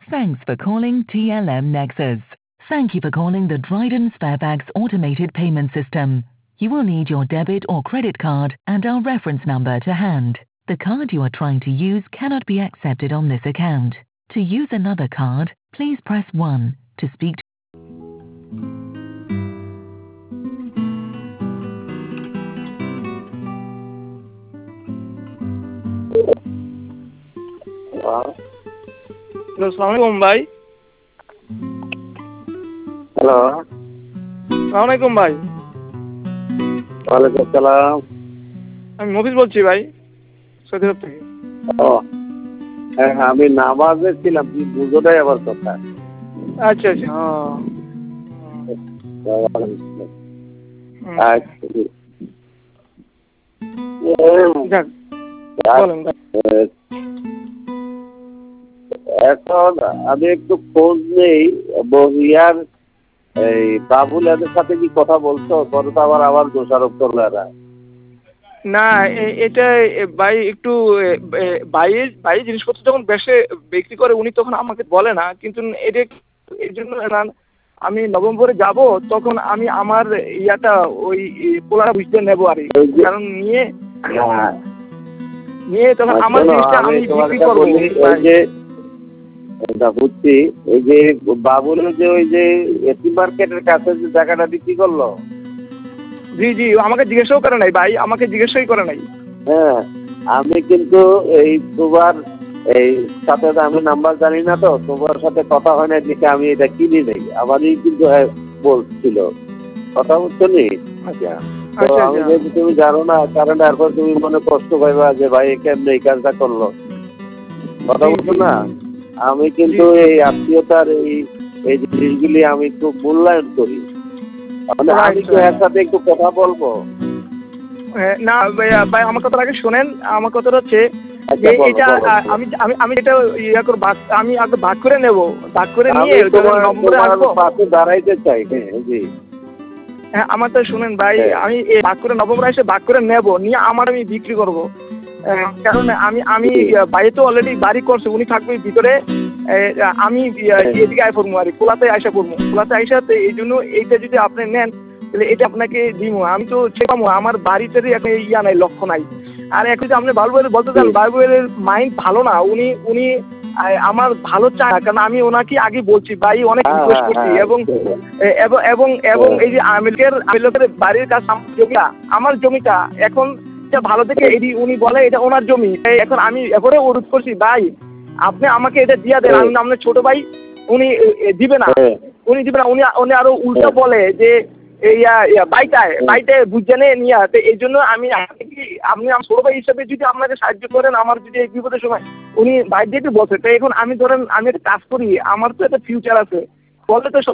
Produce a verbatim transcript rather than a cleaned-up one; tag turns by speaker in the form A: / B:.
A: Thanks for calling T L M Nexus. Thank you for calling the Dryden Sparebags automated payment system. You will need your debit or credit card and our reference number to hand. The card you are trying to use cannot be accepted on this account. To use another card, please press one. To speak to
B: hello, আসসালামু আলাইকুম ভাই।
C: Hello,
B: আসসালামু আলাইকুম ভাই।
C: ওয়ালাইকুম আসসালাম।
B: আমি মফিজ বলছি ভাই, সৌদি আরব থেকে।
C: ও হ্যাঁ, আমি নামাজে ছিলাম, তুই বুঝো নাই আমার কথা।
B: আচ্ছা আচ্ছা। যাক, বলেন ভাই।
C: এখন আমি একটু খোঁজ নেই বহিয়ার এই বাবুল এদের সাথে কি কথা বলছো? পরে তো আবার আবার দোষারোপ করলো এরা।
B: না, এটা ভাই একটু বাইরের বাইরের জিনিসপত্র যখন বেশি বিক্রি করে উনি তখন আমাকে বলে না, কিন্তু এটা এর জন্য আমি নভেম্বরে যাব, তখন আমি আমার ইয়াটা ওই পোলাটা বুঝতে নেবো আর কারণ নিয়ে নিয়ে তখন আমার জিনিসটা আমি বিক্রি করবো।
C: এটা বুঝছি, এই যে বাবুলের যে ওই যে এসি মার্কেটের কাছে যে জায়গাটা বিক্রি করলো।
B: জি জি, আমাকে জিজ্ঞাসাও করে নাই ভাই, আমাকে জিজ্ঞাসাই করে নাই।
C: হ্যাঁ, আমি কিন্তু এই তোমার এই সাথে আমি নাম্বার জানি না, তো তোমার সাথে কথা হয় না দেখে আমি এটা কিনি নেই। আমারই কিন্তু বলছিল কথা বুঝছো নি।
B: আচ্ছা,
C: তো আমি যেহেতু তুমি জানো না, কারণ এরপর তুমি মনে কষ্ট পাইবা যে ভাই কেমনে এই কাজটা করলো। কথা বুঝছো না, আমি কিন্তু এই আত্মীয়তার এই এই জিনিসগুলি আমি খুব মূল্যায়ন করি। মানে আমি তো এর সাথে একটু কথা বলবো।
B: না ভাই, আমার কথাটা আগে শোনেন। আমার কথাটা হচ্ছে যে এটা আমি আমি আমি এটা ইয়া করব, আমি আগে ভাগ করে নেব, ভাগ করে নিয়ে নম্বরে আসবো,
C: পাশে দাঁড়াইতে চাই। হ্যাঁ জি,
B: হ্যাঁ আমার তো শুনেন ভাই, আমি ভাগ করে নভেম্বরে এসে ভাগ করে নেব, নিয়ে আমার আমি বিক্রি করব। কারণ আমি আমি বাইরে তো অলরেডি বাড়ি করছে, উনি থাকবে ভিতরে, আমি এদিকে আয় পড়বো আর কোলাতে আইসা পড়বো, কোলাতে আইসা। এই জন্য এইটা যদি আপনি নেন তাহলে এটা আপনাকে দিব। আমি তো শেখাবো, আমার বাড়িতে এখন ইয়া নাই, লক্ষ্য নাই। আর এখন যদি আপনি বাবু ভাইয়ের বলতে চান, বাবু ভাইয়ের মাইন্ড ভালো না, উনি উনি আমার ভালো চায় না, কারণ আমি ওনাকে আগে বলছি ভাই, অনেক রিকোয়েস্ট করছি, এবং এবং এবং এই যে আমিরকের আমিরকের বাড়ির কাছে আমার জমিটা আমার জমিটা এখন ভালো থেকে এটি উনি বলে এটা ওনার জমি। এখন আমি এবারে অনুরোধ করছি ভাই, আপনি আমাকে এটা দিয়ে দেন, আমি আপনার ছোট ভাই। উনি দিবে না, উনি দিবে না, উনি উনি আরো উল্টো বলে যে বাইটায় বাইটায় বুঝে নিয়ে। এই জন্য আমি আপনি আমার ছোট ভাই হিসেবে যদি আপনাকে সাহায্য করেন, আমার যদি এই বিপদের সময় উনি বাইর দিয়ে বলছে, তো এখন আমি ধরেন আমি একটা কাজ করি, আমার তো একটা ফিউচার আছে, বলে তো